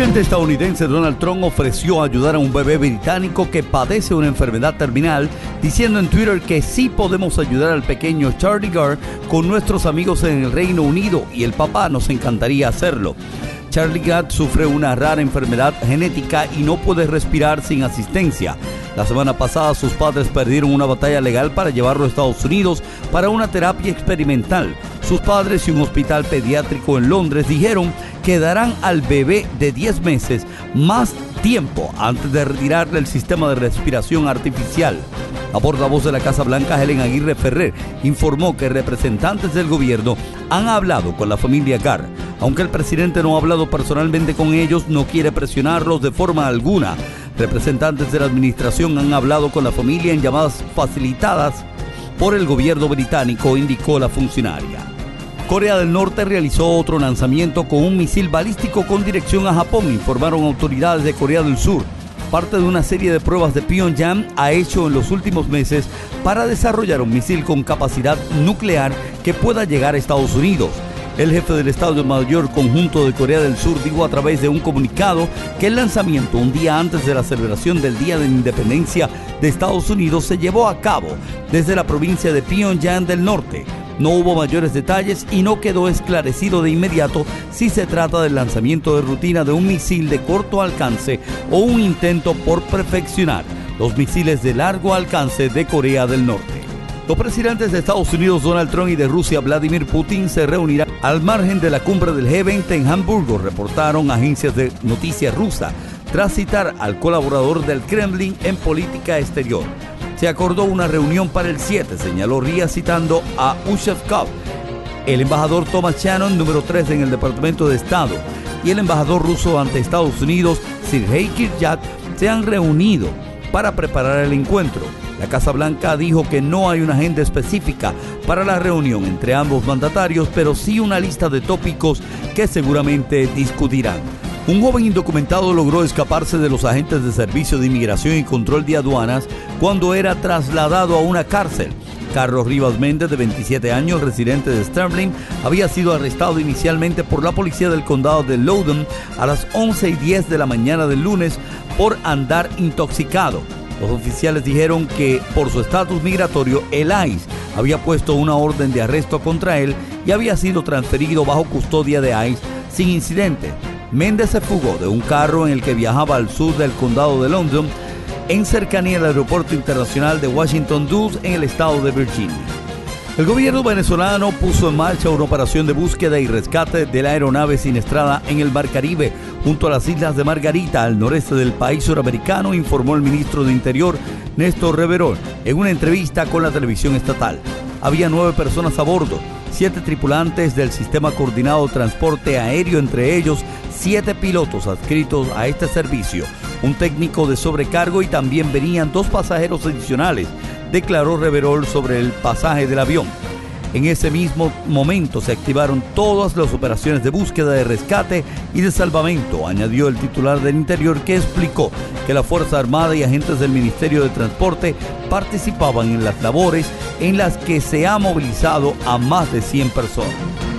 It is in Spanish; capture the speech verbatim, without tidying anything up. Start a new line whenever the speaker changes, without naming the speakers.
presidente estadounidense Donald Trump ofreció ayudar a un bebé británico que padece una enfermedad terminal, diciendo en Twitter que sí podemos ayudar al pequeño Charlie Gard con nuestros amigos en el Reino Unido y el papá nos encantaría hacerlo. Charlie Gard sufre una rara enfermedad genética y no puede respirar sin asistencia. La semana pasada sus padres perdieron una batalla legal para llevarlo a Estados Unidos para una terapia experimental. Sus padres y un hospital pediátrico en Londres dijeron que darán al bebé de diez meses más tiempo antes de retirarle el sistema de respiración artificial. La portavoz de la Casa Blanca, Helen Aguirre Ferrer, informó que representantes del gobierno han hablado con la familia Gard. Aunque el presidente no ha hablado personalmente con ellos, no quiere presionarlos de forma alguna. Representantes de la administración han hablado con la familia en llamadas facilitadas por el gobierno británico, indicó la funcionaria. Corea del Norte realizó otro lanzamiento con un misil balístico con dirección a Japón, informaron autoridades de Corea del Sur. Parte de una serie de pruebas de Pyongyang ha hecho en los últimos meses para desarrollar un misil con capacidad nuclear que pueda llegar a Estados Unidos. El jefe del Estado Mayor Conjunto de Corea del Sur dijo a través de un comunicado que el lanzamiento un día antes de la celebración del Día de la Independencia de Estados Unidos se llevó a cabo desde la provincia de Pyongyang del Norte. No hubo mayores detalles y no quedó esclarecido de inmediato si se trata del lanzamiento de rutina de un misil de corto alcance o un intento por perfeccionar los misiles de largo alcance de Corea del Norte. Los presidentes de Estados Unidos Donald Trump y de Rusia Vladimir Putin se reunirán al margen de la cumbre del G veinte en Hamburgo, reportaron agencias de noticias rusas, tras citar al colaborador del Kremlin en política exterior. Se acordó una reunión para el siete, señaló Ría citando a Ushakov. El embajador Thomas Shannon, número tres en el Departamento de Estado, y el embajador ruso ante Estados Unidos, Sergei Kislyak, se han reunido para preparar el encuentro. La Casa Blanca dijo que no hay una agenda específica para la reunión entre ambos mandatarios, pero sí una lista de tópicos que seguramente discutirán. Un joven indocumentado logró escaparse de los agentes de Servicio de Inmigración y Control de Aduanas cuando era trasladado a una cárcel. Carlos Rivas Méndez, de veintisiete años, residente de Sterling, había sido arrestado inicialmente por la policía del condado de Loudoun a las once y diez de la mañana del lunes por andar intoxicado. Los oficiales dijeron que por su estatus migratorio, el I C E había puesto una orden de arresto contra él y había sido transferido bajo custodia de I C E sin incidente. Méndez se fugó de un carro en el que viajaba al sur del condado de London, en cercanía al aeropuerto internacional de Washington Dulles, en el estado de Virginia. El gobierno venezolano puso en marcha una operación de búsqueda y rescate de la aeronave siniestrada en el Mar Caribe, junto a las islas de Margarita, al noreste del país suramericano, informó el ministro de Interior, Néstor Reverol, en una entrevista con la televisión estatal. Había nueve personas a bordo, siete tripulantes del Sistema Coordinado de Transporte Aéreo, entre ellos siete pilotos adscritos a este servicio, un técnico de sobrecargo y también venían dos pasajeros adicionales, declaró Reverol sobre el pasaje del avión. En ese mismo momento se activaron todas las operaciones de búsqueda, de rescate y de salvamento, añadió el titular del Interior, que explicó que la Fuerza Armada y agentes del Ministerio de Transporte participaban en las labores en las que se ha movilizado a más de cien personas.